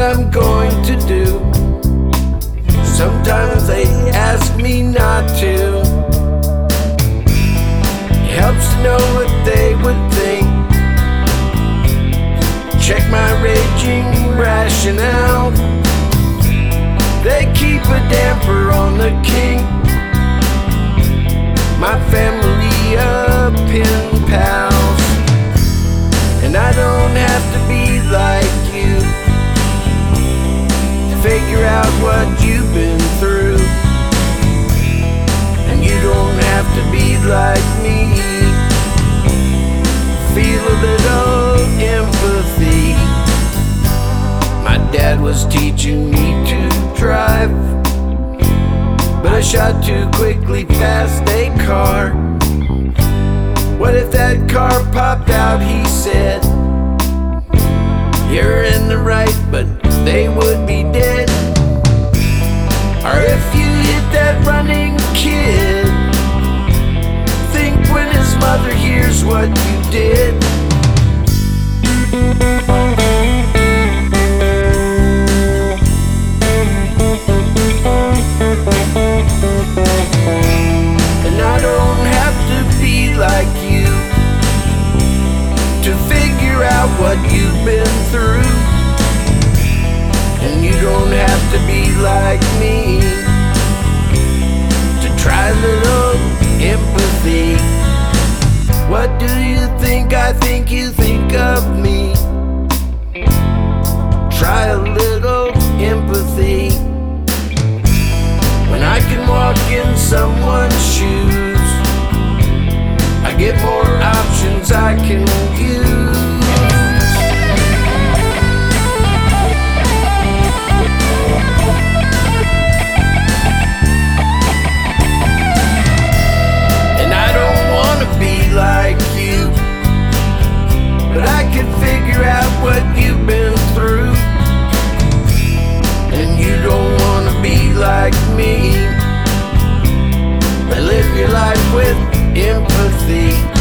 I'm going to do. Sometimes they ask me not to. It helps to know what they would think. Check my raging rationale. They keep a damper on the king. My family of pen pals. And I don't have to be like you to figure out what you've been through. And you don't have to be like me. Feel a little empathy. My dad was teaching me to drive, but I shot too quickly past a car. What if that car popped out, he said. You're in the right, but they would be dead. Or if you hit that running kid, think when his mother hears what you did. And I don't have to be like you to figure out what you've been through. And you don't have to be like me to try a little empathy. What do you think I think you think of me? Try a little empathy. When I can walk in someone's shoes, I get more options I can use. And I don't want to be like you, but I can figure out what you've been through. And you don't want to be like me, but live your life with empathy.